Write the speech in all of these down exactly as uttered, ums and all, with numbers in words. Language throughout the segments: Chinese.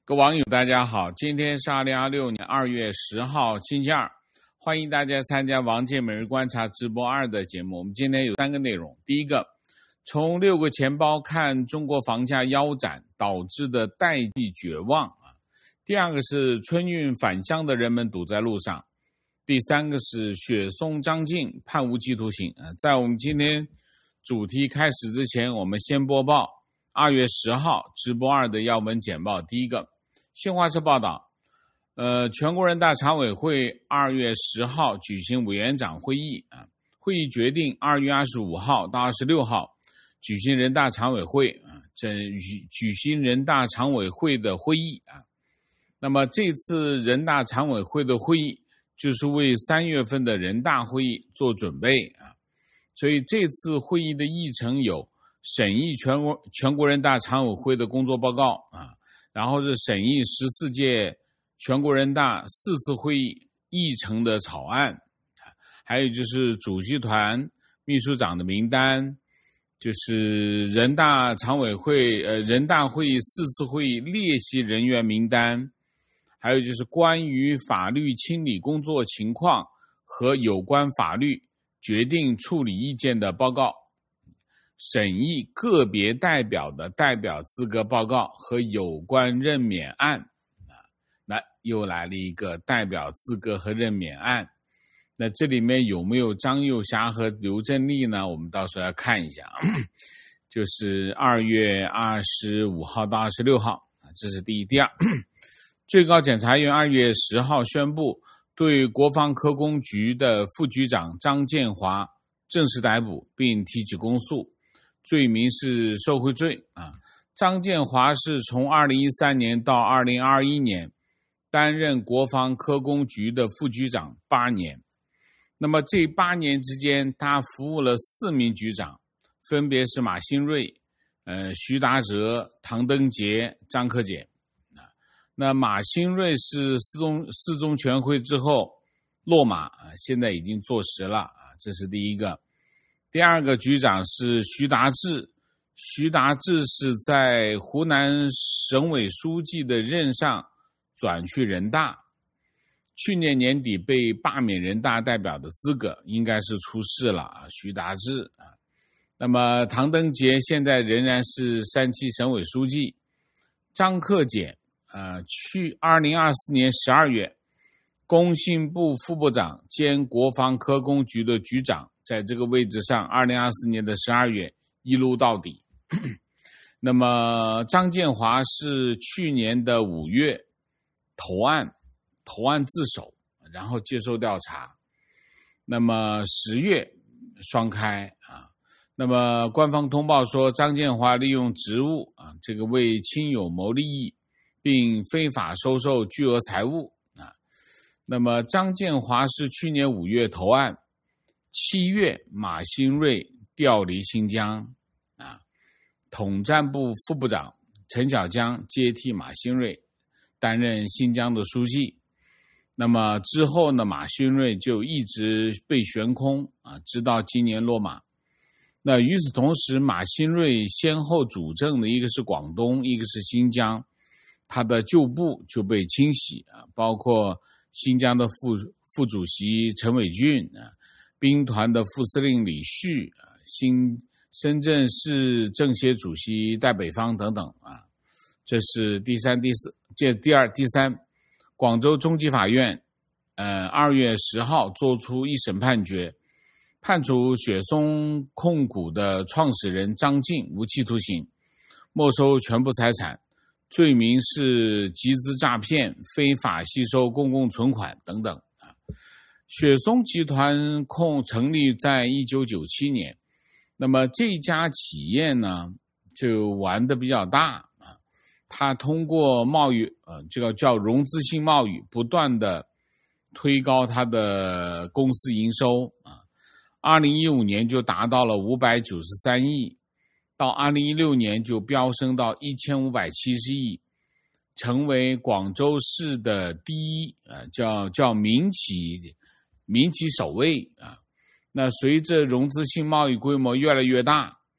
各位网友大家好，今天是二零二六年二月十号星期二，欢迎大家参加王健每日观察直播二的节目。我们今天有三个内容，第一个，从六个钱包看中国房价腰斩导致的代际绝望啊；第二个是春运返乡的人们堵在路上；第三个是雪松张晋判无期徒刑啊。在我们今天主题开始之前，我们先播报二月十号直播二的要闻简报。第一个，新华社报道，呃，全国人大常委会二月十号举行委员长会议啊，会议决定二月二十五号到二十六号举行人大常委会啊，这举行人大常委会的会议啊。那么这次人大常委会的会议就是为三月份的人大会议做准备啊，所以这次会议的议程有审议全国全国人大常委会的工作报告啊。然后是审议十四届全国人大四次会议议程的草案，还有就是主席团秘书长的名单，就是人大常委会呃人大会议四次会议列席人员名单，还有就是关于法律清理工作情况和有关法律决定处理意见的报告。审议个别代表的代表资格报告和有关任免案啊，那又来了一个代表资格和任免案。那这里面有没有张幼霞和刘振立呢？我们到时候要看一下，就是二月二十五号到二十六号，这是第一。第二，最高检察院二月十号宣布，对国防科工局的副局长张建华正式逮捕并提起公诉。罪名是受贿罪啊。张建华是从二零一三年到二零二一年担任国防科工局的副局长八年。那么这八年之间，他服务了四名局长，分别是马兴瑞、呃徐达哲、唐登杰、张克俭啊。那马兴瑞是四中四中全会之后落马啊，现在已经坐实了啊，这是第一个。第二个局长是徐达志，徐达志是在湖南省委书记的任上转去人大，去年年底被罢免人大代表的资格，应该是出事了啊，徐达志啊。那么唐登杰现在仍然是山西省委书记，张克俭呃，去二零二四年十二月，工信部副部长兼国防科工局的局长。在这个位置上二零二四年的十二月一路到底。那么张建华是去年的五月投案投案自首，然后接受调查。那么十月双开啊。那么官方通报说，张建华利用职务啊，这个为亲友谋利益，并非法收受巨额财物啊。那么张建华是去年五月投案，七月马兴瑞调离新疆啊，统战部副部长陈小江接替马兴瑞担任新疆的书记。那么之后呢，马兴瑞就一直被悬空啊，直到今年落马。那与此同时，马兴瑞先后主政的一个是广东，一个是新疆，他的旧部就被清洗啊，包括新疆的副副主席陈伟俊啊，兵团的副司令李旭啊，新深圳市政协主席戴北方等等啊。这是第三、第四，这第二、第三。广州中级法院，呃，二月十号作出一审判决，判处雪松控股的创始人张晋无期徒刑，没收全部财产，罪名是集资诈骗、非法吸收公共存款等等啊。雪松集团控成立在一九九七年，那么这家企业呢就玩得比较大啊，它通过贸易呃这个叫融资性贸易，不断的推高它的公司营收啊。二零一五年就达到了五百九十三亿，到二零一六年就飙升到一千五百七十亿，成为广州市的第一呃叫叫民企民企首位啊。那随着融资性贸易规模越来越大，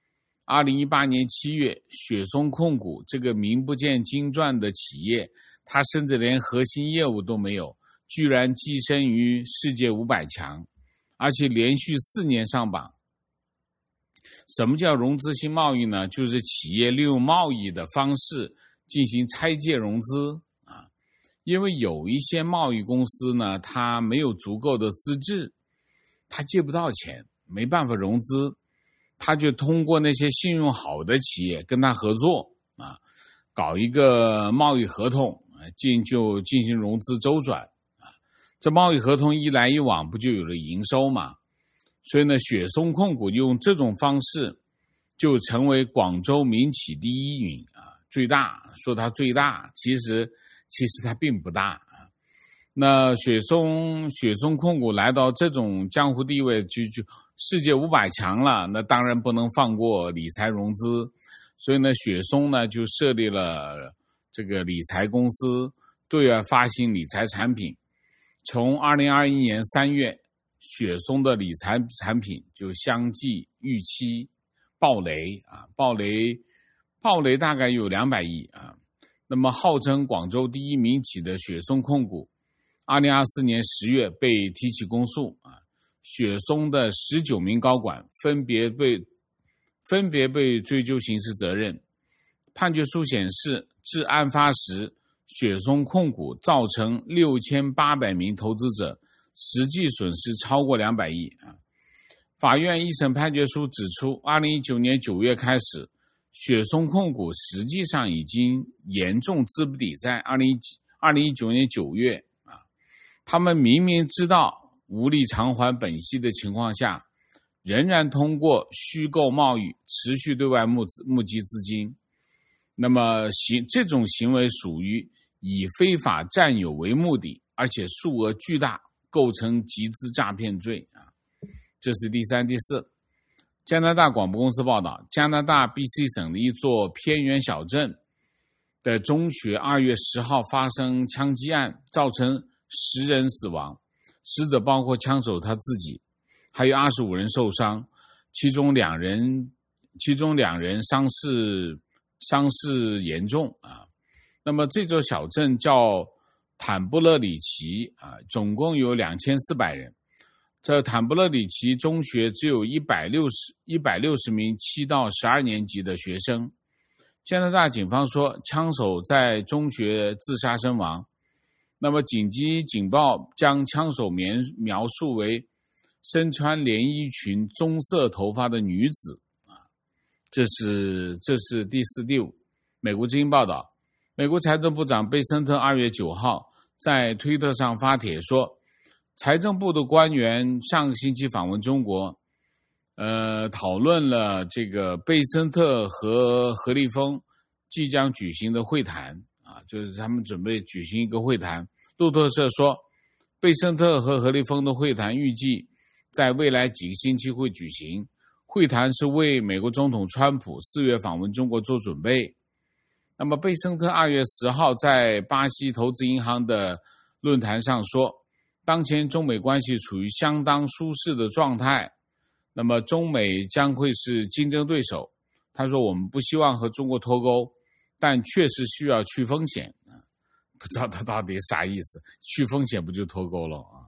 二零一八年七月，雪松控股这个名不见经传的企业，它甚至连核心业务都没有，居然跻身于世界五百强，而且连续四年上榜。什么叫融资性贸易呢？就是企业利用贸易的方式进行拆借融资啊。因为有一些贸易公司呢，它没有足够的资质，它借不到钱，没办法融资，他就通过那些信用好的企业跟他合作啊，搞一个贸易合同，进就进行融资周转啊。这贸易合同一来一往，不就有了营收嘛？所以呢，雪松控股用这种方式就成为广州民企第一云啊，最大，说它最大，其实其实它并不大啊。那雪松雪松控股来到这种江湖地位，就就世界五百强了，那当然不能放过理财融资，所以呢，雪松呢就设立了这个理财公司，对外发行理财产品。从二零二一年三月，雪松的理财产品就相继预期爆雷啊，爆雷，爆雷大概有两百亿啊。那么，号称广州第一民企的雪松控股，二零二四年十月被提起公诉啊。雪松的十九名高管分别被分别被追究刑事责任。判决书显示，至案发时，雪松控股造成六千八百名投资者实际损失超过两百亿啊。法院一审判决书指出，二零一九年九月开始，雪松控股实际上已经严重资不抵债。二零一九年九月啊，他们明明知道无力偿还本息的情况下，仍然通过虚构贸易持续对外募资募集资金。那么行这种行为属于以非法占有为目的，而且数额巨大，构成集资诈骗罪啊。这是第三、第四。加拿大广播公司报道，加拿大 B C 省的一座偏远小镇的中学二月十号发生枪击案，造成十人死亡，死者包括枪手他自己，还有二十五人受伤，其中两人其中两人伤势伤势严重啊。那么这座小镇叫坦布勒里奇啊，总共有两千四百人。这坦布勒里奇中学只有一百六十名七到十二年级的学生。加拿大警方说，枪手在中学自杀身亡。那么紧急警报将枪手描述为身穿连衣裙、棕色头发的女子啊，这是这是第四、第五。美国之音报道，美国财政部长贝森特二月九号在推特上发帖说，财政部的官员上个星期访问中国，呃，讨论了这个贝森特和何立峰即将举行的会谈啊，就是他们准备举行一个会谈。路透社说，贝森特和何立峰的会谈预计在未来几个星期会举行。会谈是为美国总统川普四月访问中国做准备。那么贝森特二月十号在巴西投资银行的论坛上说，当前中美关系处于相当舒适的状态，那么中美将会是竞争对手。他说，我们不希望和中国脱钩，但确实需要去风险。不知道他到底啥意思，去风险不就脱钩了啊？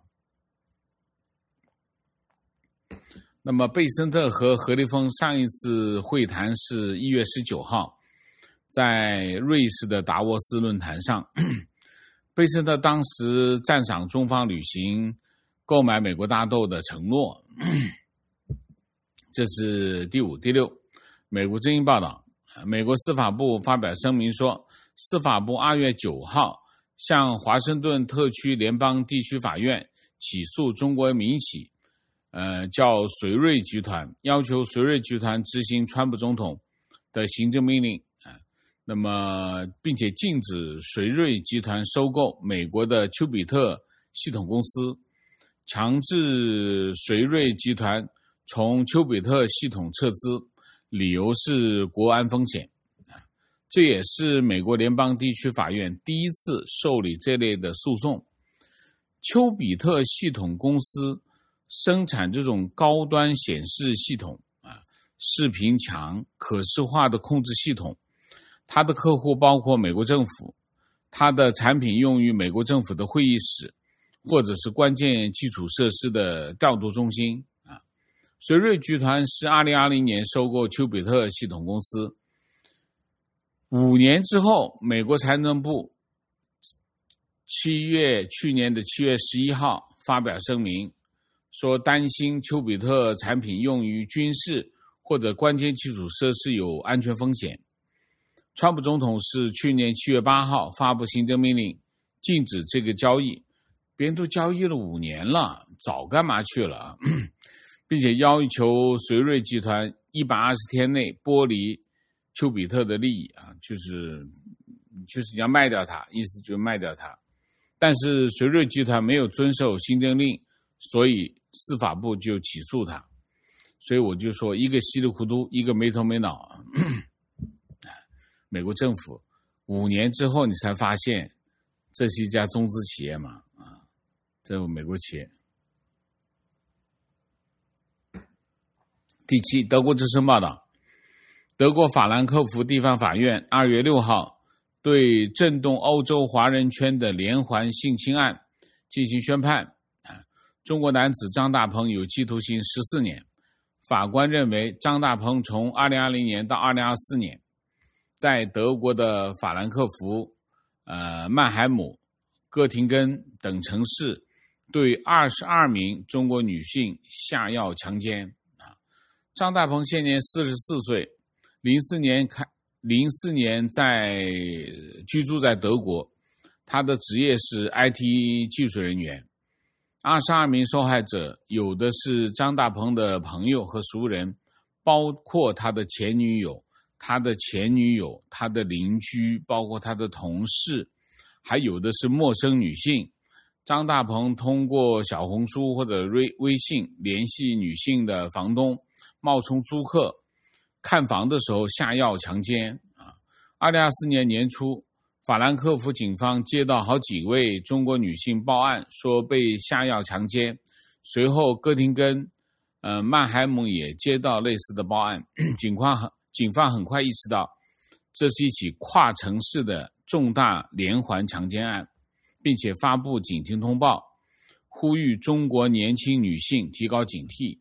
那么贝森特和何立峰上一次会谈是一月十九号，在瑞士的达沃斯论坛上，贝森特当时赞赏中方履行购买美国大豆的承诺。这是第五、第六。美国之音报道，美国司法部发表声明说，司法部二月九号向华盛顿特区联邦地区法院起诉中国民企，呃，叫绥瑞集团，要求绥瑞集团执行川普总统的行政命令，呃、那么并且禁止绥瑞集团收购美国的丘比特系统公司，强制绥瑞集团从丘比特系统撤资，理由是国安风险。这也是美国联邦地区法院第一次受理这类的诉讼。丘比特系统公司生产这种高端显示系统啊， 视频强、可视化的控制系统。它的客户包括美国政府，它的产品用于美国政府的会议室，或者是关键基础设施的调度中心啊。随瑞集团是二零二零年收购丘比特系统公司。五年之后，美国财政部七月去年的七月十一号发表声明，说担心丘比特产品用于军事或者关键基础设施有安全风险。川普总统是去年七月八号发布行政命令，禁止这个交易。别人都交易了五年了，早干嘛去了？并且要求随瑞集团一百二十天内剥离丘比特的利益啊，就是就是你要卖掉它，意思就是卖掉它。但是随瑞集团没有遵守行政令，所以司法部就起诉他。所以我就说，一个稀里糊涂，一个没头没脑。美国政府五年之后你才发现这是一家中资企业嘛？啊，这是美国企业。第七，德国之声报道，德国法兰克福地方法院二月六号对震动欧洲华人圈的连环性侵案进行宣判。中国男子张大鹏有期徒刑十四年。法官认为，张大鹏从二零二零年到二零二四年，在德国的法兰克福、呃曼海姆、哥廷根等城市对二十二名中国女性下药强奸。张大鹏现年四十四岁，零四年开零四年在居住在德国，他的职业是 I T 技术人员。二十二名受害者有的是张大鹏的朋友和熟人，包括他的前女友、他的前女友、他的邻居，包括他的同事，还有的是陌生女性。张大鹏通过小红书或者微微信联系女性的房东，冒充租客，看房的时候下药强奸。二零二四年年初，法兰克福警方接到好几位中国女性报案，说被下药强奸。随后，哥廷根、呃曼海姆也接到类似的报案。警方警方很快意识到，这是一起跨城市的重大连环强奸案，并且发布警听通报，呼吁中国年轻女性提高警惕。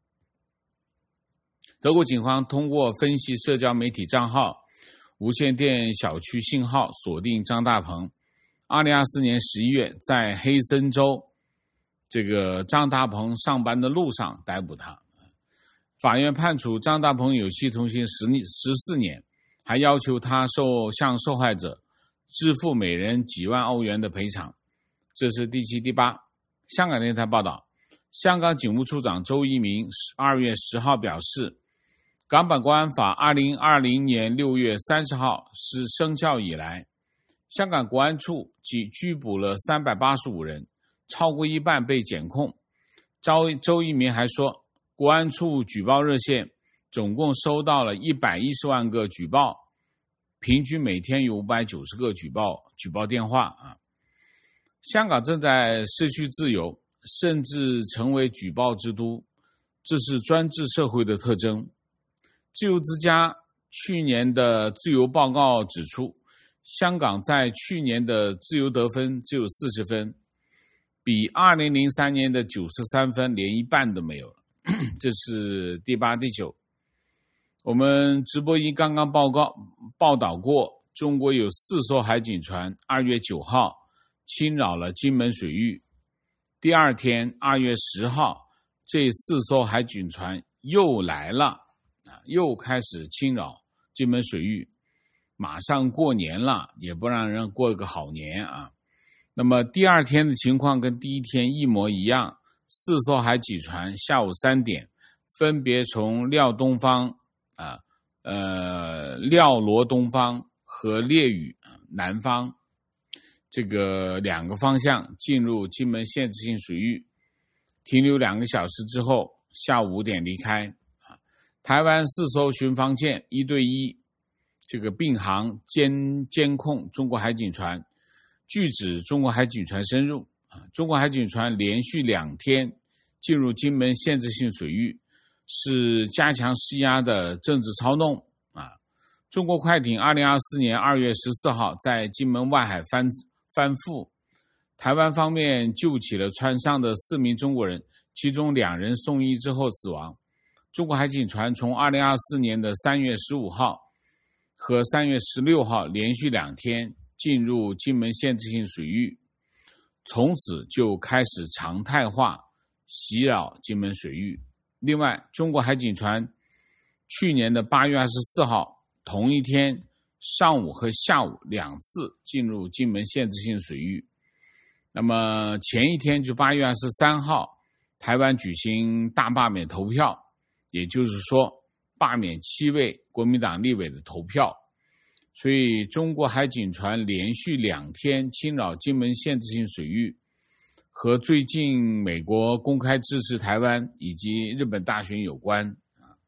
德国警方通过分析社交媒体账号、无线电小区信号锁定张大鹏。二零二四年十一月，在黑森州这个张大鹏上班的路上逮捕他。法院判处张大鹏有期徒刑十四年，还要求他受向受害者支付每人几万欧元的赔偿。这是第七、第八。香港电台报道，香港警务处长周一鸣二月十号表示，港版国安法二零二零年六月三十号是生效以来，香港国安处即拘捕了三百八十五人，超过一半被检控。周周一鸣还说，国安处举报热线总共收到了一百一十万个举报，平均每天有五百九十个举报举报电话啊。香港正在失去自由，甚至成为举报之都，这是专制社会的特征。自由之家去年的自由报告指出，香港在去年的自由得分只有四十分，比二零零三年的九十三分连一半都没有了。这是第八、第九。我们直播一刚刚报告报道过，中国有四艘海警船二月九号侵扰了金门水域。第二天二月十号，这四艘海警船又来了，又开始侵扰金门水域。马上过年了，也不让人过个好年啊。那么第二天的情况跟第一天一模一样，四艘海警船下午三点分别从廖东方啊呃廖罗东方和烈屿南方这个两个方向进入金门限制性水域，停留两个小时之后，下午五点离开。台湾四艘巡防舰一对一这个并航监监控中国海警船，拒止中国海警船深入。中国海警船连续两天进入金门限制性水域， 是加强施压的政治操弄啊。中国快艇二零二四年二月十四号在金门外海翻翻覆，台湾方面救起了船上的四名中国人，其中两人送医之后死亡。中国海警船从二零二四年的三月十五号和三月十六号连续两天进入金门限制性水域，从此就开始常态化袭扰金门水域。另外，中国海警船去年的八月二十四号同一天上午和下午两次进入金门限制性水域。那么前一天就八月二十三号，台湾举行大罢免投票，也就是说罢免七位国民党立委的投票。所以中国海警船连续两天侵扰金门限制性水域，和最近美国公开支持台湾以及日本大选有关。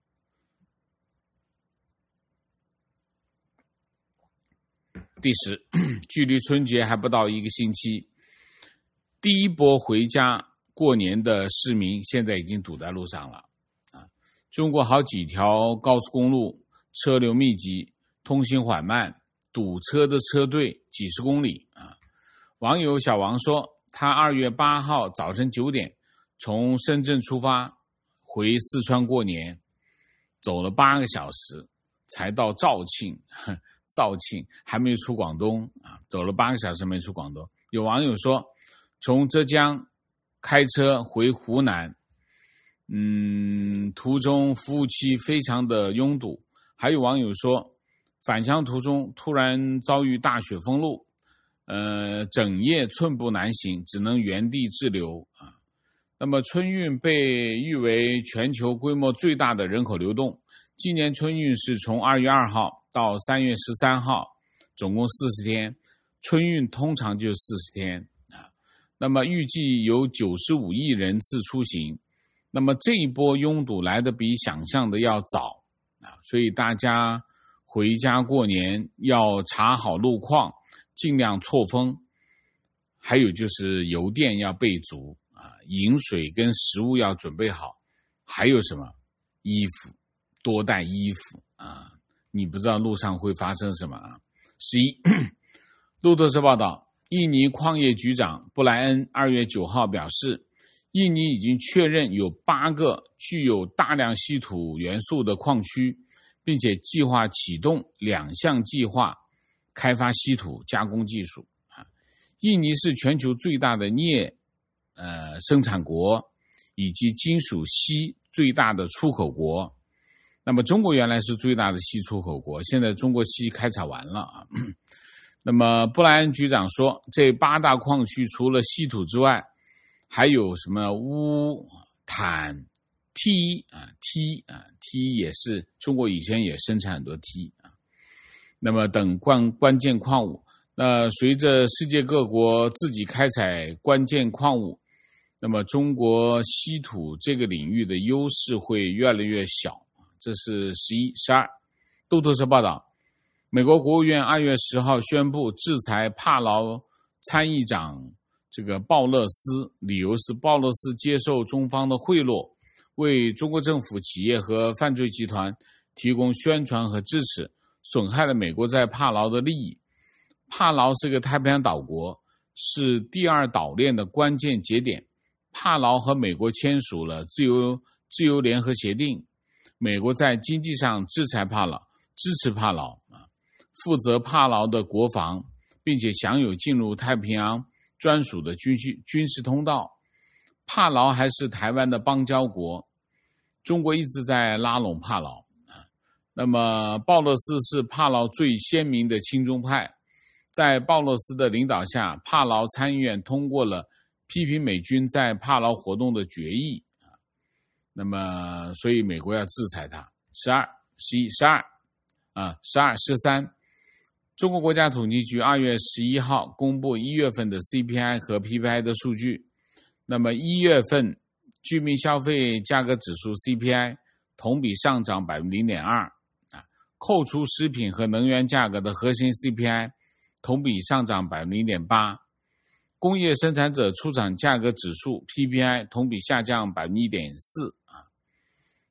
第十，距离春节还不到一个星期，第一波回家过年的市民现在已经堵在路上了。中国好几条高速公路车流密集，通行缓慢，堵车的车队几十公里啊！网友小王说，他二月八号早晨九点从深圳出发回四川过年，走了八个小时才到肇庆，肇庆还没出广东啊，走了八个小时没出广东。有网友说，从浙江开车回湖南，嗯，途中服务区非常的拥堵。还有网友说，返乡途中突然遭遇大雪封路，呃，整夜寸步难行，只能原地滞留啊。那么春运被誉为全球规模最大的人口流动，今年春运是从二月二号到三月十三号，总共四十天，春运通常就四十天啊。那么预计有九十五亿人次出行，那么这一波拥堵来得比想象的要早啊，所以大家回家过年要查好路况，尽量错峰。还有就是油电要备足啊，饮水跟食物要准备好。还有什么？衣服，多带衣服啊，你不知道路上会发生什么啊。十一，路透社报道，印尼矿业局长布莱恩二月九号表示，印尼已经确认有八个具有大量稀土元素的矿区，并且计划启动两项计划开发稀土加工技术。印尼是全球最大的镍呃生产国，以及金属锡最大的出口国。那么中国原来是最大的锡出口国，现在中国锡开采完了啊。那么布莱恩局长说，这八大矿区除了稀土之外，还有什么钨、钽、锑啊 ，T 啊 ，T 也是中国以前也生产很多 T 啊。那么等关关键矿物，那随着世界各国自己开采关键矿物，那么中国稀土这个领域的优势会越来越小。这是十一、十二。路透社报道，美国国务院二月十号宣布制裁帕劳参议长这个鲍勒斯，理由是鲍勒斯接受中方的贿赂，为中国政府、企业和犯罪集团提供宣传和支持，损害了美国在帕劳的利益。帕劳是个太平洋岛国，是第二岛链的关键节点。帕劳和美国签署了自由自由联合协定，美国在经济上制裁帕劳，支持帕劳啊，负责帕劳的国防，并且享有进入太平洋专属的军事军事通道。帕劳还是台湾的邦交国，中国一直在拉拢帕劳啊。那么鲍勒斯是帕劳最鲜明的亲中派，在鲍勒斯的领导下，帕劳参议院通过了批评美军在帕劳活动的决议。那么，所以美国要制裁他。十二、十一、十二啊，十二、十三。中国国家统计局二月十一号公布一月份的 C P I 和 P P I 的数据。那么一月份居民消费价格指数 C P I 同比上涨 百分之零点二 啊，扣除食品和能源价格的核心 C P I 同比上涨 百分之零点八。工业生产者出厂价格指数 P P I 同比下降 百分之一点四 啊。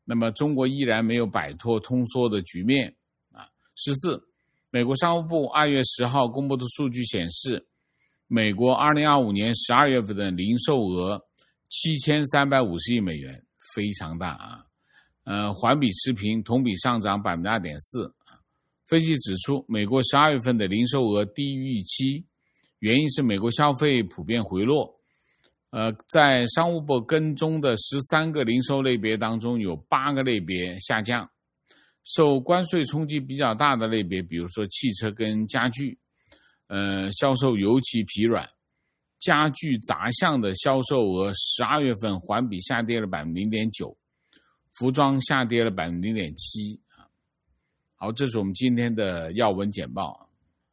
那么中国依然没有摆脱通缩的局面啊。十四，美国商务部二月十号公布的数据显示，美国二零二五年十二月份的零售额七千三百五十亿美元，非常大啊。呃，环比持平，同比上涨 百分之二点四。分析指出，美国十二月份的零售额低于预期，原因是美国消费普遍回落。呃，在商务部跟踪的十三个零售类别当中，有八个类别下降。受关税冲击比较大的类别，比如说汽车跟家具，呃，销售尤其疲软。家具杂项的销售额十二月份环比下跌了 百分之零点九， 服装下跌了 百分之零点七。 好，这是我们今天的要闻简报。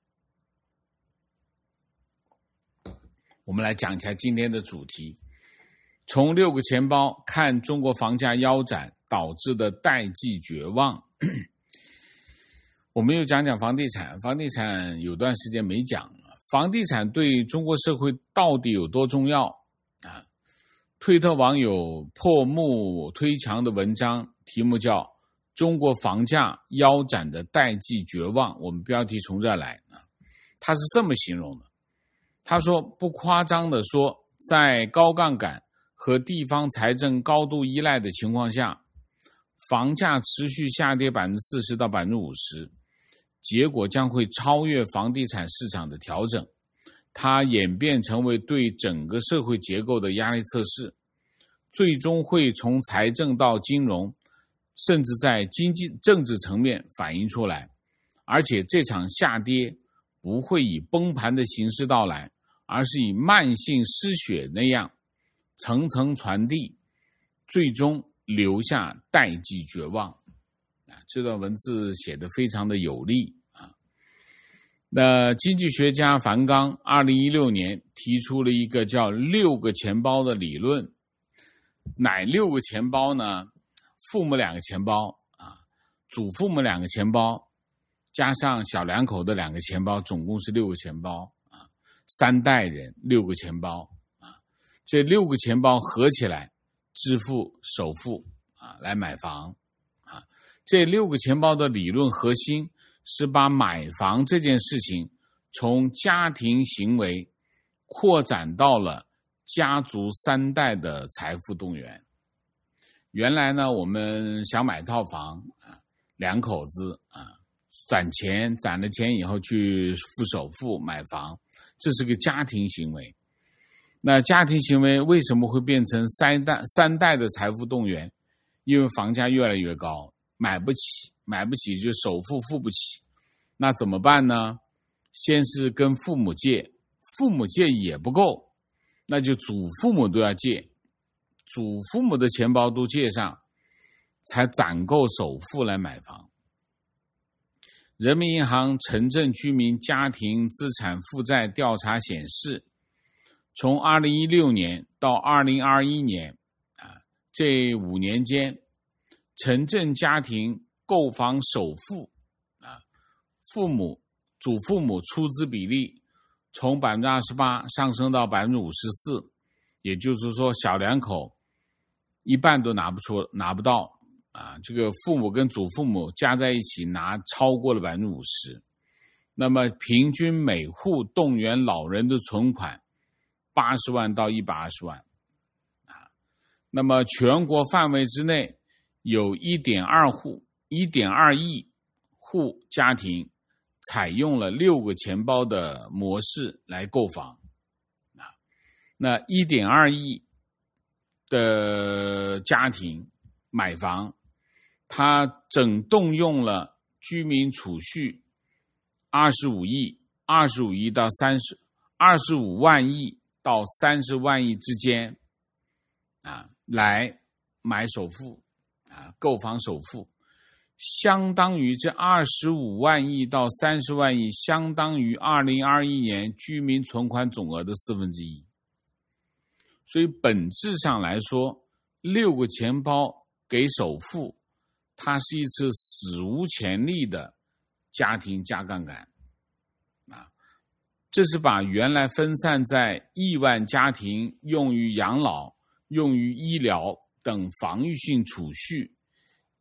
我们来讲一下今天的主题，从六个钱包看中国房价腰斩导致的代际绝望。我们又讲讲房地产，房地产有段时间没讲，房地产对中国社会到底有多重要啊？推特网友破木推墙的文章题目叫中国房价腰斩的代际绝望，我们标题从这儿来啊。他是这么形容的，他说不夸张的说，在高杠杆和地方财政高度依赖的情况下，房价持续下跌 百分之四十 到 百分之五十， 结果将会超越房地产市场的调整，它演变成为对整个社会结构的压力测试，最终会从财政到金融，甚至在经济政治层面反映出来。而且这场下跌不会以崩盘的形式到来，而是以慢性失血那样层层传递，最终留下代际绝望。这段文字写得非常的有力啊。那经济学家樊纲二零一六年提出了一个叫六个钱包的理论。哪六个钱包呢？父母两个钱包啊，祖父母两个钱包，加上小两口的两个钱包，总共是六个钱包啊。三代人六个钱包啊，这六个钱包合起来支付首付啊，来买房啊。这六个钱包的理论核心是把买房这件事情从家庭行为扩展到了家族三代的财富动员。原来呢，我们想买套房啊，两口子啊，攒钱，攒了钱以后去付首付买房，这是个家庭行为。那家庭行为为什么会变成三代三代的财富动员？因为房价越来越高，买不起，买不起就首付付不起，那怎么办呢？先是跟父母借，父母借也不够，那就祖父母都要借，祖父母的钱包都借上，才攒够首付来买房。人民银行城镇居民家庭资产负债调查显示，从二零一六年到二零二一年啊，这五年间，城镇家庭购房首付啊，父母祖父母出资比例从 百分之二十八 上升到 百分之五十四， 也就是说小两口一半都拿不出拿不到啊，这个父母跟祖父母加在一起拿超过了 百分之五十。 那么平均每户动员老人的存款八十万到一百二十万啊。那么全国范围之内有 一点二户 一点二亿户家庭采用了六个钱包的模式来购房啊。那 一点二亿的家庭买房，他整动用了居民储蓄二十五亿二十五亿到三十二十五万亿到三十万亿之间啊，来买首付啊，购房首付，相当于这二十五万亿到三十万亿，相当于二零二一年居民存款总额的四分之一。所以本质上来说，六个钱包给首付，它是一次史无前例的家庭加杠杆啊，这是把原来分散在亿万家庭用于养老、用于医疗等防御性储蓄，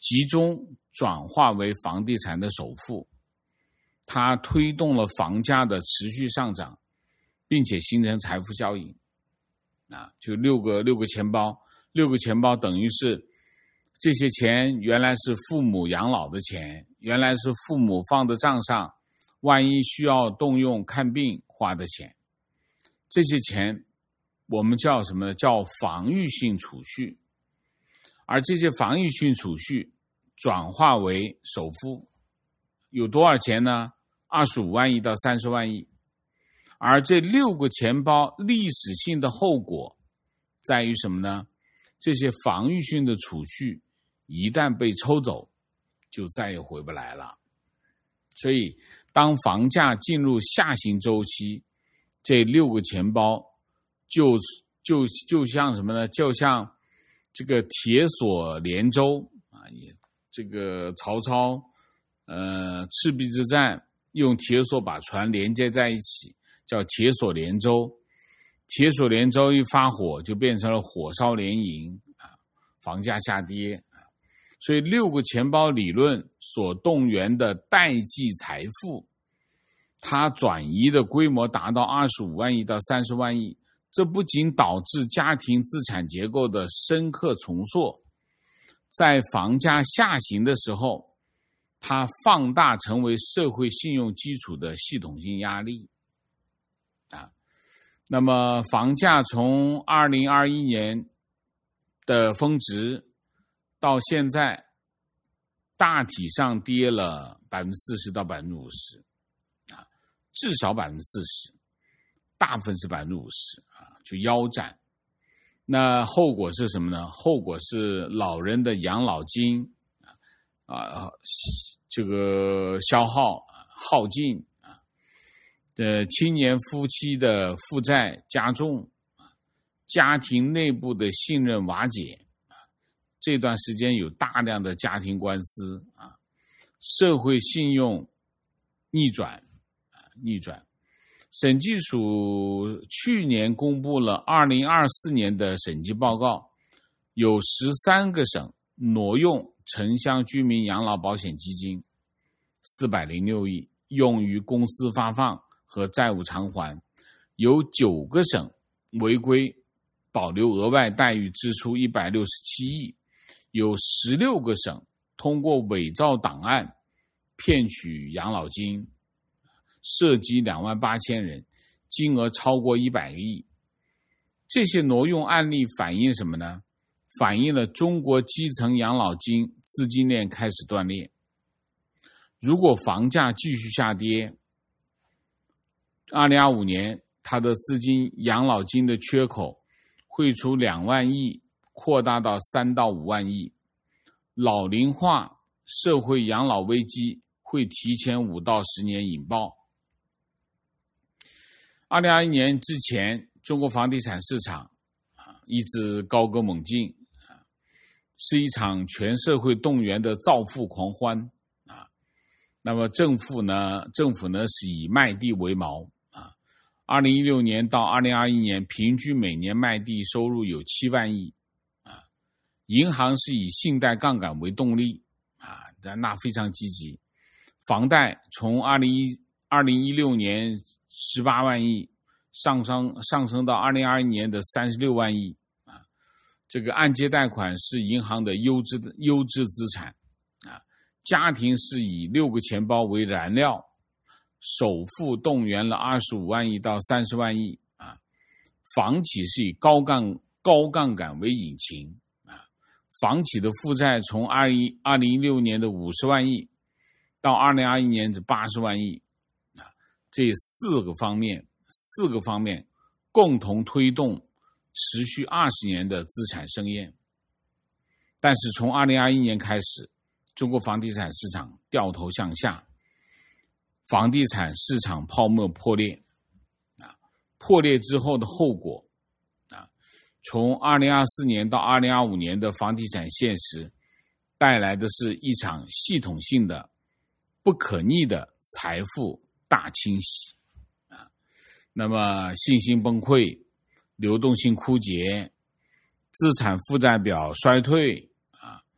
集中转化为房地产的首付，它推动了房价的持续上涨，并且形成财富效应。啊，就六个六个钱包，六个钱包等于是这些钱原来是父母养老的钱，原来是父母放在账上，万一需要动用看病花的钱，这些钱我们叫什么呢？叫防御性储蓄。而这些防御性储蓄转化为首付，有多少钱呢？二十五万亿到三十万亿。而这六个钱包历史性的后果在于什么呢？这些防御性的储蓄一旦被抽走，就再也回不来了。所以当房价进入下行周期，这六个钱包就就就像什么呢？就像这个铁索连舟啊，也这个曹操呃赤壁之战用铁索把船连接在一起，叫铁索连舟。铁索连舟一发火，就变成了火烧连营啊，房价下跌啊。所以六个钱包理论所动员的代际财富，它转移的规模达到二十五万亿到三十万亿。这不仅导致家庭资产结构的深刻重塑，在房价下行的时候，它放大成为社会信用基础的系统性压力。啊，那么房价从二零二一年的峰值到现在，大体上跌了百分之四十到百分之五十，啊，至少百分之四十，大部分是百分之五十。就腰斩。那后果是什么呢？后果是老人的养老金啊，这个消耗耗尽啊，的青年夫妻的负债加重，家庭内部的信任瓦解啊，这段时间有大量的家庭官司啊，社会信用逆转啊，逆转。审计署去年公布了二零二四年的审计报告，有十三个省挪用城乡居民养老保险基金四百零六亿，用于公司发放和债务偿还，有九个省违规保留额外待遇支出一百六十七亿，有十六个省通过伪造档案骗取养老金，涉及两万八千人，金额超过一百个亿。这些挪用案例反映什么呢？反映了中国基层养老金资金链开始断裂。如果房价继续下跌，二零二五年它的资金养老金的缺口会从两万亿扩大到三到五万亿，老龄化社会养老危机会提前五到十年引爆。二零二一年之前，中国房地产市场啊一直高歌猛进啊，是一场全社会动员的造富狂欢啊。那么政府呢，政府呢是以卖地为锚啊。二零一六年到二零二一年，平均每年卖地收入有七万亿啊。银行是以信贷杠杆为动力啊，那非常积极。房贷从二零一二零一六年十八万亿上升上升到二零二一年的三十六万亿啊，这个按揭贷款是银行的优质的优质资产啊，家庭是以六个钱包为燃料，首付动员了二十五万亿到三十万亿啊，房企是以高杠高杠杆为引擎啊，房企的负债从二一二零一六年的五十万亿到二零二一年的八十万亿。这四个方面，四个方面共同推动持续二十年的资产盛宴。但是从二零二一年开始，中国房地产市场掉头向下，房地产市场泡沫破裂啊，破裂之后的后果啊，从二零二四年到二零二五年的房地产现实带来的是一场系统性的不可逆的财富大清洗啊，那么信心崩溃，流动性枯竭，资产负债表衰退啊，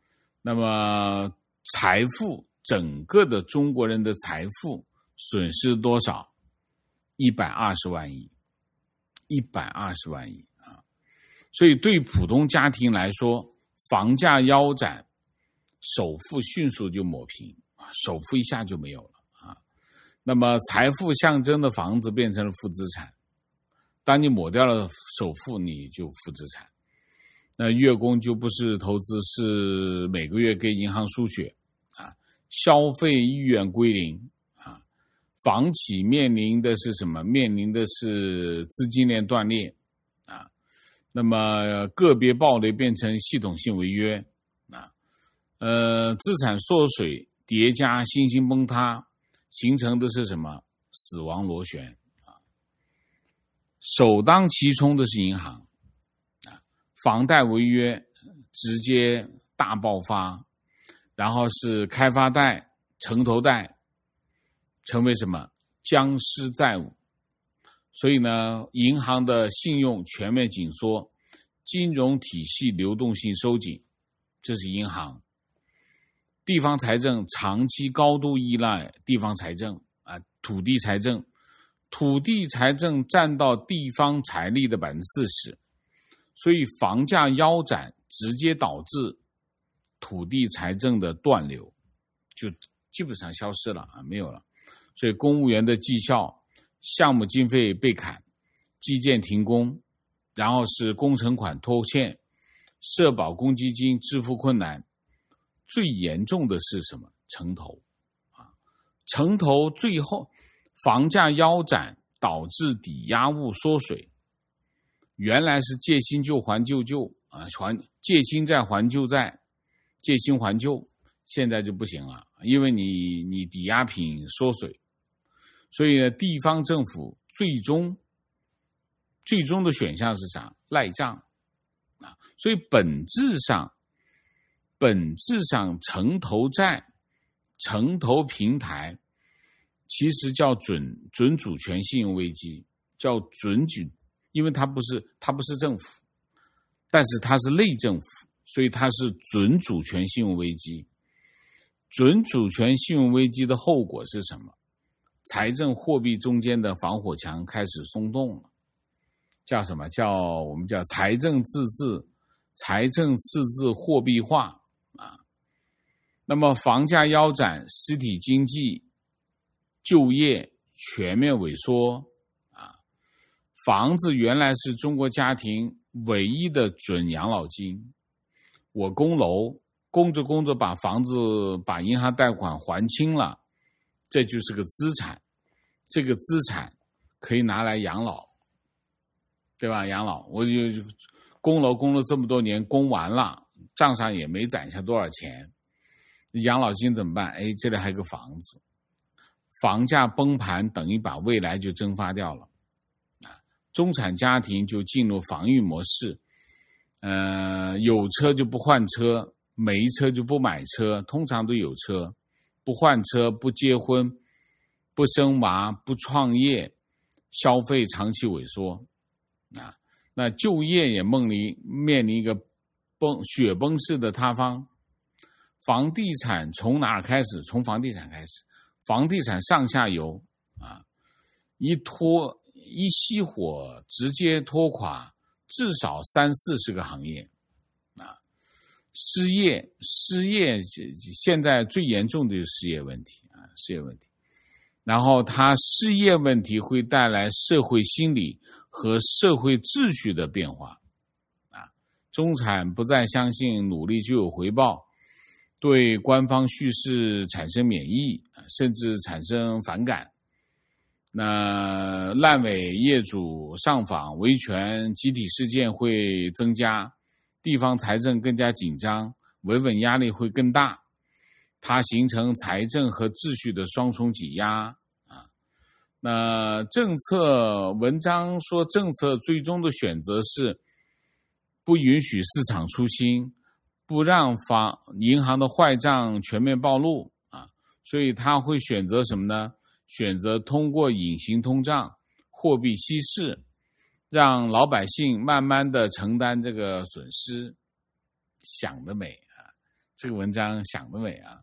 那么财富，整个的中国人的财富损失多少？一百二十万亿，一百二十万亿啊！所以对普通家庭来说，房价腰斩，首付迅速就抹平，首付一下就没有了啊。那么财富象征的房子变成了负资产，当你抹掉了首付，你就负资产。那月供就不是投资，是每个月给银行输血啊，消费意愿归零啊，房企面临的是什么？面临的是资金链断裂啊，那么个别暴雷变成系统性违约啊，呃，资产缩水叠加信心崩塌，形成的是什么？死亡螺旋啊，首当其冲的是银行。房贷违约直接大爆发，然后是开发贷、城投贷成为什么？僵尸债务。所以呢，银行的信用全面紧缩，金融体系流动性收紧，这是银行。地方财政长期高度依赖地方财政啊，土地财政，土地财政占到地方财力的百分之四十。所以房价腰斩直接导致土地财政的断流，就基本上消失了啊，没有了。所以公务员的绩效、项目经费被砍，基建停工，然后是工程款拖欠，社保公积金支付困难。最严重的是什么？城投啊，城投最后房价腰斩导致抵押物缩水。原来是借新旧还旧旧啊，还借新债还旧债，借新还旧，现在就不行了，因为你你抵押品缩水，所以呢，地方政府最终最终的选项是啥？赖账啊，所以本质上本质上城投债、城投平台其实叫准准主权信用危机，叫准举。因为它不是它不是政府，但是它是类政府，所以它是准主权信用危机。准主权信用危机的后果是什么？财政货币中间的防火墙开始松动了，叫什么？叫我们叫财政自治、财政赤字货币化啊。那么房价腰斩，实体经济、就业全面萎缩。房子原来是中国家庭唯一的准养老金，我供楼，供着供着把房子把银行贷款还清了，这就是个资产，这个资产可以拿来养老，对吧？养老，我就供楼供了这么多年，供完了，账上也没攒下多少钱，养老金怎么办？哎，这里还有个房子，房价崩盘等于把未来就蒸发掉了。中产家庭就进入防御模式，呃，有车就不换车，没车就不买车，通常都有车，不换车，不结婚，不生娃，不创业，消费长期萎缩啊。那就业也面临面临一个崩雪崩式的塌方。房地产从哪儿开始？从房地产开始，房地产上下游啊，一拖。一熄火直接拖垮至少三四十个行业啊！失业失业现在最严重的就是失业问题啊，失业问题。然后它失业问题会带来社会心理和社会秩序的变化啊！中产不再相信努力就有回报，对官方叙事产生免疫，甚至产生反感。那烂尾业主上访维权集体事件会增加，地方财政更加紧张，维稳压力会更大，它形成财政和秩序的双重挤压啊。那政策文章说，政策最终的选择是不允许市场出新，不让房银行的坏账全面暴露啊，所以他会选择什么呢？选择通过隐形通胀、货币稀释，让老百姓慢慢的承担这个损失。想得美啊！ 这个文章想得美啊！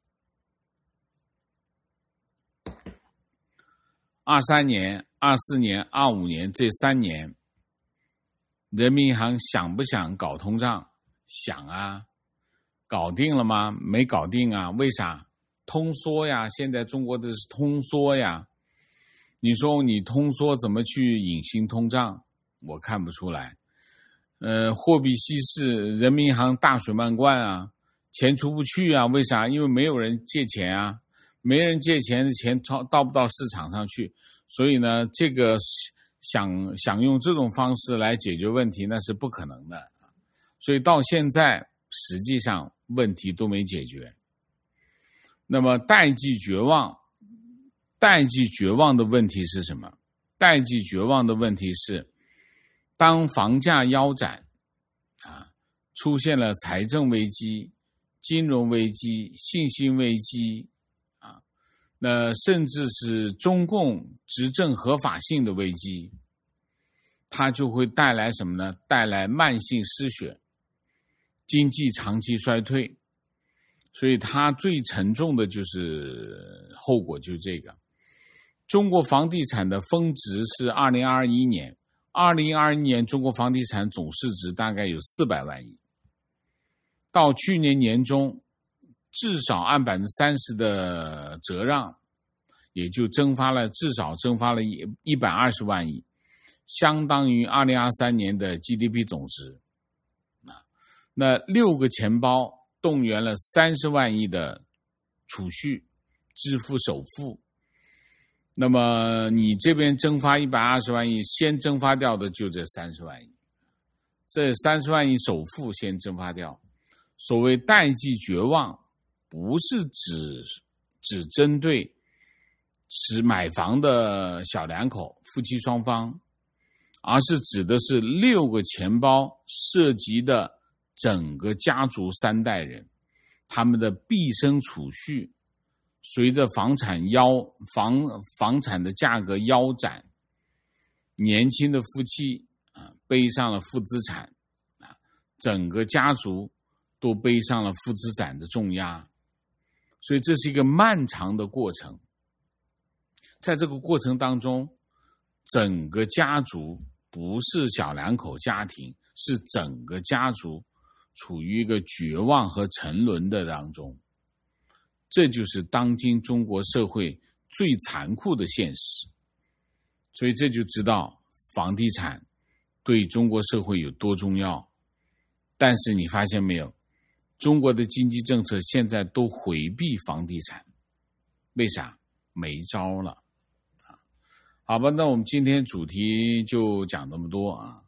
二三年、二四年、二五年这三年，人民银行想不想搞通胀？想啊，搞定了吗？没搞定啊，为啥？通缩呀，现在中国的是通缩呀。你说你通缩怎么去隐形通胀？我看不出来。呃，货币稀释，人民银行大水漫灌啊，钱出不去啊，为啥？因为没有人借钱啊，没人借钱的钱到不到市场上去，所以呢，这个想想用这种方式来解决问题，那是不可能的。所以到现在，实际上问题都没解决。那么代际绝望，代际绝望的问题是什么？代际绝望的问题是，当房价腰斩，啊，出现了财政危机、金融危机、信心危机，啊，那甚至是中共执政合法性的危机，它就会带来什么呢？带来慢性失血，经济长期衰退。所以它最沉重的就是后果，就是这个。中国房地产的峰值是二零二一年，二零二一年中国房地产总市值大概有四百万亿，到去年年中，至少按百分之三十的折让，也就蒸发了至少蒸发了一百二十万亿，相当于二零二三年的 G D P 总值。那六个钱包动员了三十万亿的储蓄，支付首付。那么你这边蒸发一百二十万亿，先蒸发掉的就这三十万亿，这三十万亿首付先蒸发掉。所谓代际绝望，不是指只针对持买房的小两口、夫妻双方，而是指的是六个钱包涉及的整个家族三代人，他们的毕生储蓄随着房产腰房房产的价格腰斩，年轻的夫妻啊背上了负资产啊，整个家族都背上了负资产的重压，所以这是一个漫长的过程。在这个过程当中，整个家族不是小两口家庭，是整个家族处于一个绝望和沉沦的当中，这就是当今中国社会最残酷的现实。所以这就知道房地产对中国社会有多重要。但是你发现没有，中国的经济政策现在都回避房地产，为啥？没招了。好吧，那我们今天主题就讲这么多啊。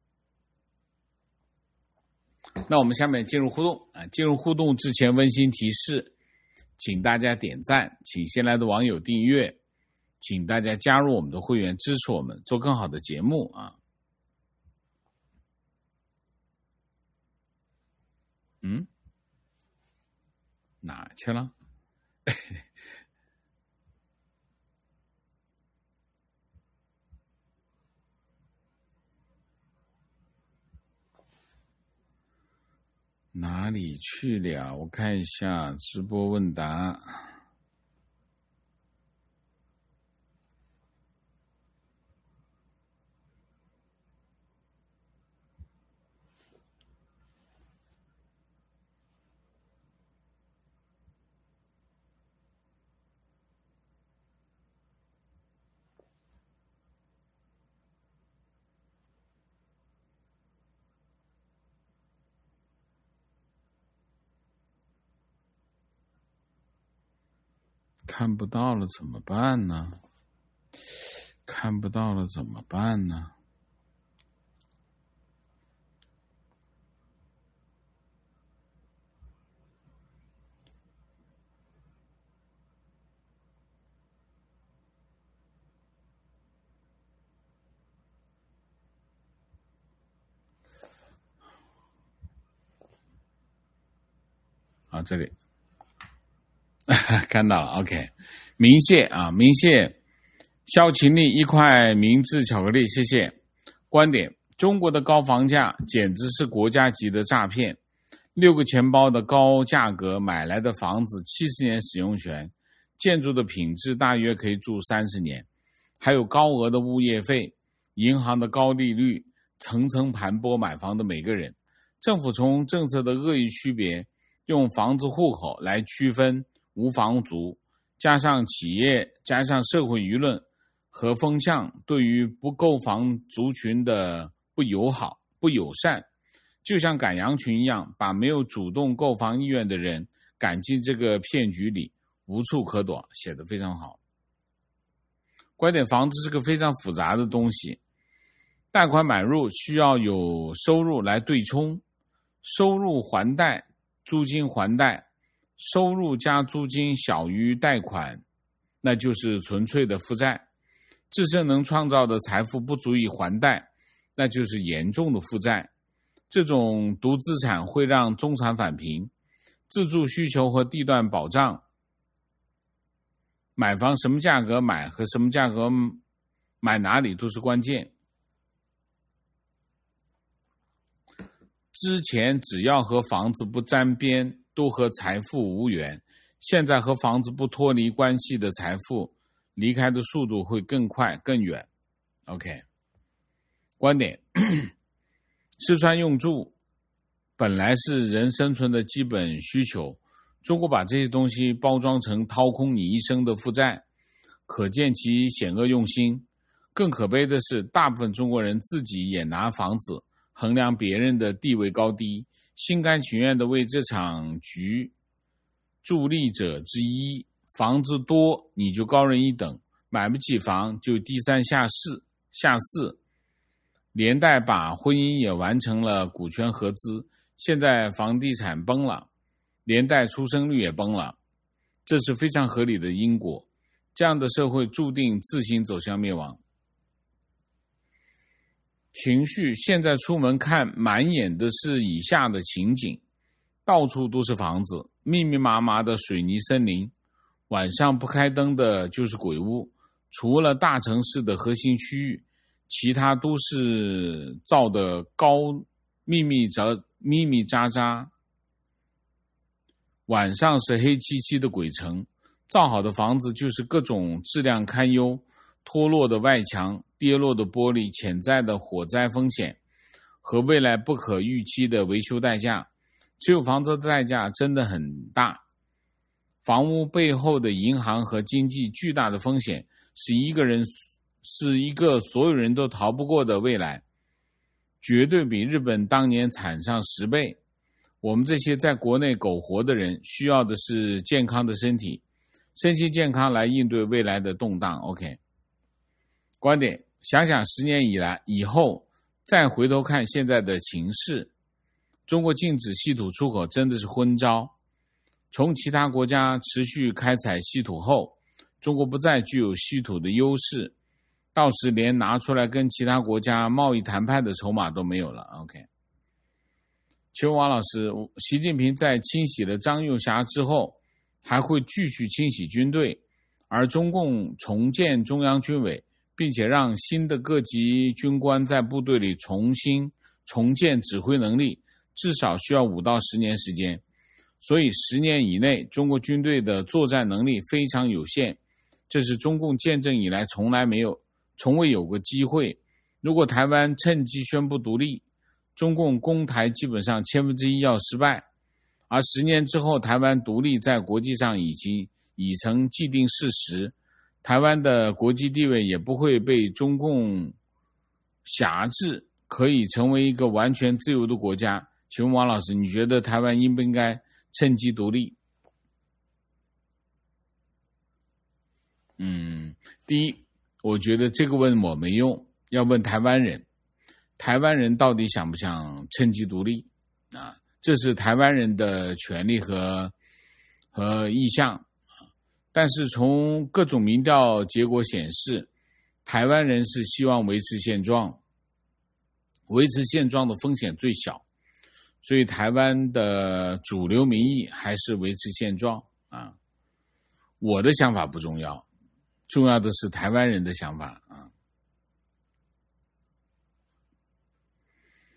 那我们下面进入互动啊！进入互动之前，温馨提示，请大家点赞，请新来的网友订阅，请大家加入我们的会员，支持我们做更好的节目啊！嗯，哪去了？哪里去了？我看一下直播问答。看不到了怎么办呢？看不到了怎么办呢？啊，这里看到了 ，OK， 明谢啊，明谢肖勤力一块明治巧克力，谢谢。观点：中国的高房价简直是国家级的诈骗， 六个钱包的高价格买来的房子，七十年使用权，建筑的品质大约可以住三十年，还有高额的物业费，银行的高利率，层层盘剥买房的每个人。政府从政策的恶意区别，用房子户口来区分无房族，加上企业，加上社会舆论和风向对于不购房族群的不友好、不友善，就像赶羊群一样，把没有主动购房意愿的人赶进这个骗局里，无处可躲，写得非常好。观点，房子是个非常复杂的东西，贷款买入需要有收入来对冲，收入还贷，租金还贷，收入加租金小于贷款，那就是纯粹的负债，自身能创造的财富不足以还贷，那就是严重的负债。这种独资产会让中产返贫，自住需求和地段保障，买房什么价格买和什么价格买哪里都是关键。之前只要和房子不沾边，都和财富无缘，现在和房子不脱离关系的财富，离开的速度会更快更远。 OK， 观点，吃穿用住本来是人生存的基本需求，中国把这些东西包装成掏空你一生的负债，可见其险恶用心。更可悲的是，大部分中国人自己也拿房子衡量别人的地位高低，心甘情愿地为这场局助力者之一。房子多你就高人一等，买不起房就低三下四下四，连带把婚姻也完成了股权合资，现在房地产崩了，连带出生率也崩了，这是非常合理的因果。这样的社会注定自行走向灭亡。情绪，现在出门看满眼的是以下的情景：到处都是房子，密密麻麻的水泥森林，晚上不开灯的就是鬼屋，除了大城市的核心区域，其他都是造的高密密匝密密匝匝，晚上是黑漆漆的鬼城。造好的房子就是各种质量堪忧，脱落的外墙，跌落的玻璃，潜在的火灾风险和未来不可预期的维修代价。持有房子的代价真的很大，房屋背后的银行和经济巨大的风险，是一个人是一个所有人都逃不过的未来，绝对比日本当年惨上十倍。我们这些在国内苟活的人，需要的是健康的身体，身心健康来应对未来的动荡。 OK， 观点，想想十年以来以后再回头看现在的情势，中国禁止稀土出口真的是昏招。从其他国家持续开采稀土后，中国不再具有稀土的优势，到时连拿出来跟其他国家贸易谈判的筹码都没有了。 OK， 请问王老师，习近平在清洗了张又侠之后，还会继续清洗军队，而中共重建中央军委，并且让新的各级军官在部队里重新重建指挥能力，至少需要五到十年时间。所以十年以内，中国军队的作战能力非常有限，这是中共建政以来从来没有、从未有过机会。如果台湾趁机宣布独立，中共攻台基本上千分之一要失败，而十年之后，台湾独立在国际上已经已成既定事实，台湾的国际地位也不会被中共辖制，可以成为一个完全自由的国家。请问王老师，你觉得台湾应不应该趁机独立？嗯，第一，我觉得这个问我没用，要问台湾人，台湾人到底想不想趁机独立啊？这是台湾人的权利和和意向。但是从各种民调结果显示，台湾人是希望维持现状，维持现状的风险最小，所以台湾的主流民意还是维持现状啊。我的想法不重要，重要的是台湾人的想法啊。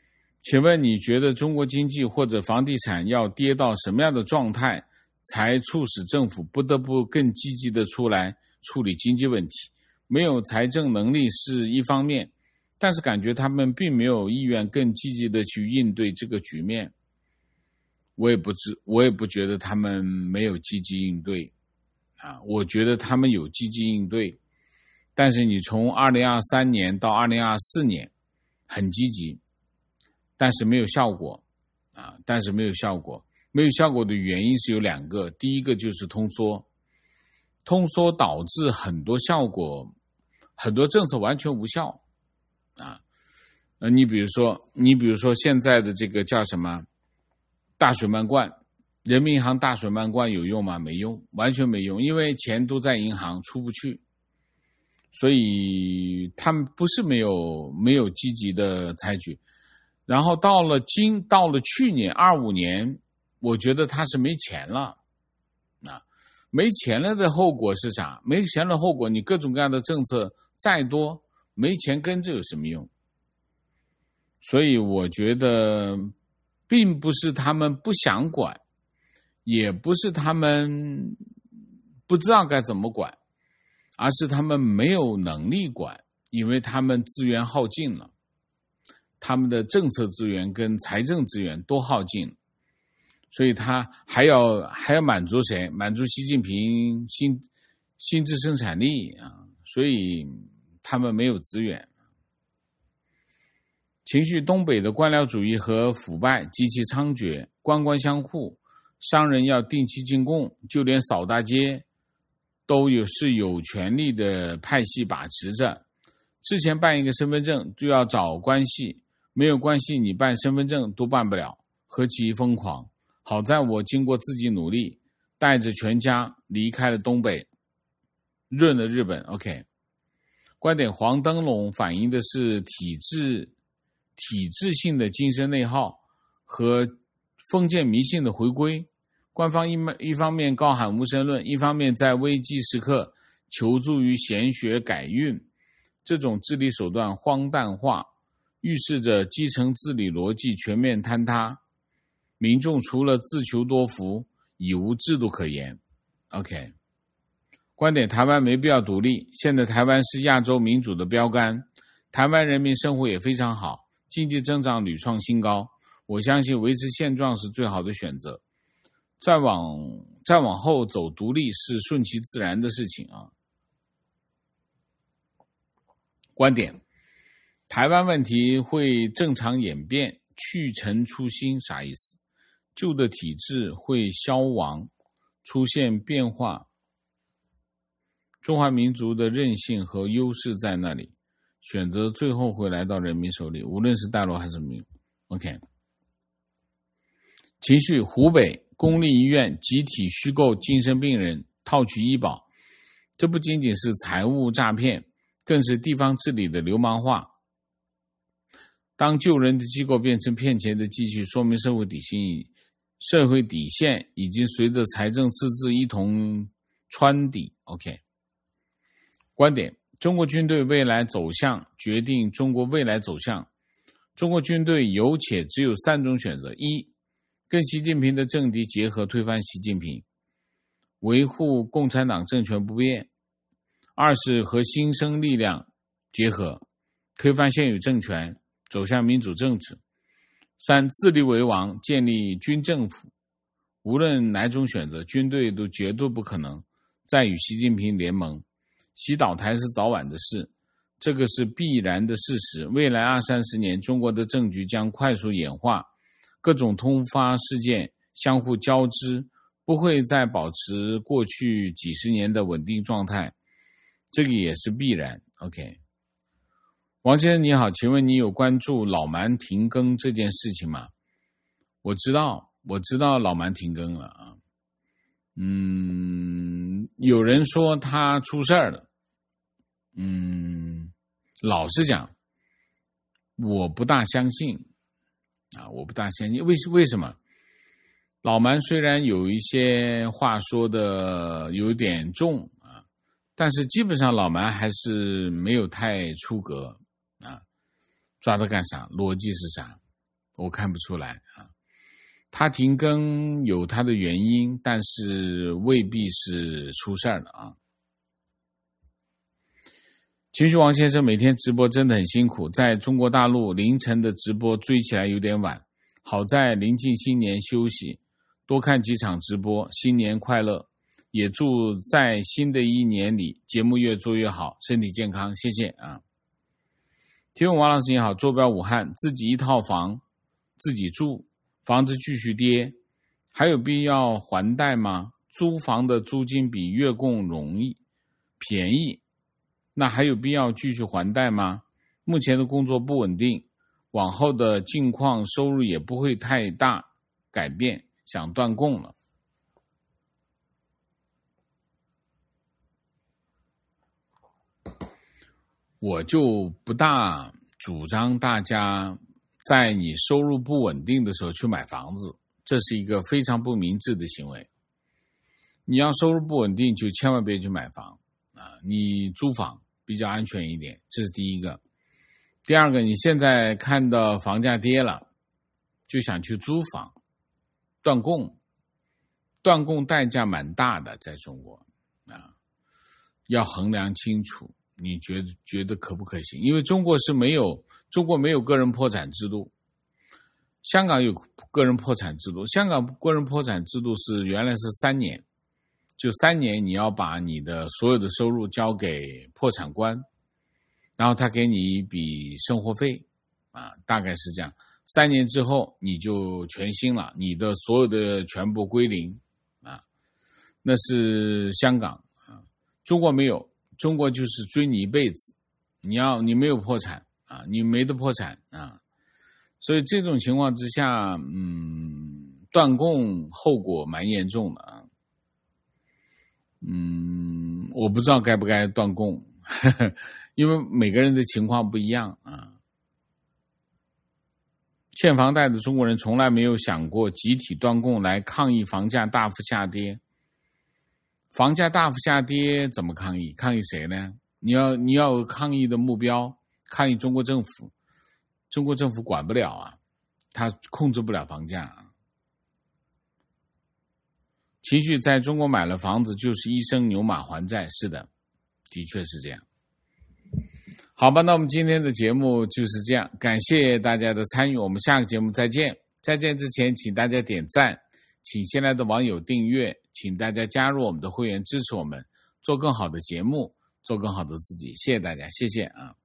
请问你觉得中国经济或者房地产要跌到什么样的状态，才促使政府不得不更积极的出来处理经济问题？没有财政能力是一方面，但是感觉他们并没有意愿更积极的去应对这个局面。我也不知，我也不觉得他们没有积极应对啊，我觉得他们有积极应对，但是你从二零二三年到二零二四年很积极，但是没有效果啊，但是没有效果。没有效果的原因是有两个，第一个就是通缩，通缩导致很多效果，很多政策完全无效啊。呃，你比如说，你比如说现在的这个叫什么大水漫灌，人民银行大水漫灌有用吗？没用，完全没用，因为钱都在银行出不去，所以他们不是没有没有积极的采取。然后到了今到了去年二五年，我觉得他是没钱了啊，没钱了的后果是啥？没钱的后果，你各种各样的政策再多，没钱跟着有什么用？所以我觉得并不是他们不想管，也不是他们不知道该怎么管，而是他们没有能力管，因为他们资源耗尽了，他们的政策资源跟财政资源都耗尽了，所以他还要还要满足谁？满足习近平新新质生产力啊，所以他们没有资源。情绪东北的官僚主义和腐败极其猖獗，官官相护，商人要定期进贡，就连扫大街都有是有权力的派系把持着。之前办一个身份证就要找关系，没有关系你办身份证都办不了，何其疯狂！好在我经过自己努力，带着全家离开了东北，润了日本。 OK， 观点：黄灯笼反映的是体制体制性的精神内耗和封建迷信的回归。官方一一方面高喊无神论，一方面在危机时刻求助于玄学改运，这种治理手段荒诞化，预示着基层治理逻辑全面坍塌，民众除了自求多福，已无制度可言。 OK， 观点：台湾没必要独立，现在台湾是亚洲民主的标杆，台湾人民生活也非常好，经济增长屡创新高，我相信维持现状是最好的选择，再往再往后走独立是顺其自然的事情啊。观点：台湾问题会正常演变，去陈出新啥意思？旧的体制会消亡，出现变化，中华民族的韧性和优势在那里，选择最后会来到人民手里，无论是大陆还是民。 OK， 情绪：湖北公立医院集体虚构精神病人套取医保，这不仅仅是财务诈骗，更是地方治理的流氓化。当救人的机构变成骗钱的机器，说明社会底线社会底线已经随着财政赤字一同穿底。 OK， 观点：中国军队未来走向决定中国未来走向。中国军队有且只有三种选择：一、跟习近平的政敌结合，推翻习近平，维护共产党政权不变；二是和新生力量结合，推翻现有政权，走向民主政治；三、自立为王，建立军政府。无论哪种选择，军队都绝对不可能再与习近平联盟，洗倒台是早晚的事，这个是必然的事实。未来二三十年，中国的政局将快速演化，各种突发事件相互交织，不会再保持过去几十年的稳定状态，这个也是必然。 OK， 王先生你好，请问你有关注老蛮停更这件事情吗？我知道我知道老蛮停更了啊。嗯，有人说他出事儿了。嗯，老实讲，我不大相信啊，我不大相信。为为什么？老蛮虽然有一些话说的有点重啊，但是基本上老蛮还是没有太出格啊。抓他干啥？逻辑是啥？ 我看不出来啊。它停更有它的原因，但是未必是出事儿了啊。情绪王先生每天直播真的很辛苦，在中国大陆凌晨的直播追起来有点晚，好在临近新年休息，多看几场直播，新年快乐，也祝在新的一年里节目越做越好，身体健康，谢谢啊。提问王老师你好，坐标武汉，自己一套房自己住，房子继续跌，还有必要还贷吗？租房的租金比月供容易便宜，那还有必要继续还贷吗？目前的工作不稳定，往后的境况收入也不会太大改变，想断供了。我就不大主张大家在你收入不稳定的时候去买房子，这是一个非常不明智的行为。你要收入不稳定就千万别去买房啊，你租房比较安全一点，这是第一个。第二个，你现在看到房价跌了，就想去租房，断供，断供代价蛮大的，在中国啊，要衡量清楚，你觉得觉得可不可行？因为中国是没有中国没有个人破产制度，香港有个人破产制度，香港个人破产制度是原来是三年，就三年你要把你的所有的收入交给破产官，然后他给你一笔生活费啊，大概是这样。三年之后你就全新了，你的所有的全部归零啊，那是香港啊，中国没有，中国就是追你一辈子，你要你没有破产啊，你没得破产啊，所以这种情况之下，嗯，断供后果蛮严重的啊。嗯，我不知道该不该断供，呵呵，因为每个人的情况不一样啊。欠房贷的中国人从来没有想过集体断供来抗议房价大幅下跌。房价大幅下跌怎么抗议？抗议谁呢？你要你要有抗议的目标，抗议中国政府。中国政府管不了啊，他控制不了房价啊。情绪在中国买了房子就是一生牛马还债，是的，的确是这样。好吧，那我们今天的节目就是这样，感谢大家的参与，我们下个节目再见。再见之前请大家点赞，请新来的网友订阅，请大家加入我们的会员支持我们做更好的节目，做更好的自己，谢谢大家，谢谢啊。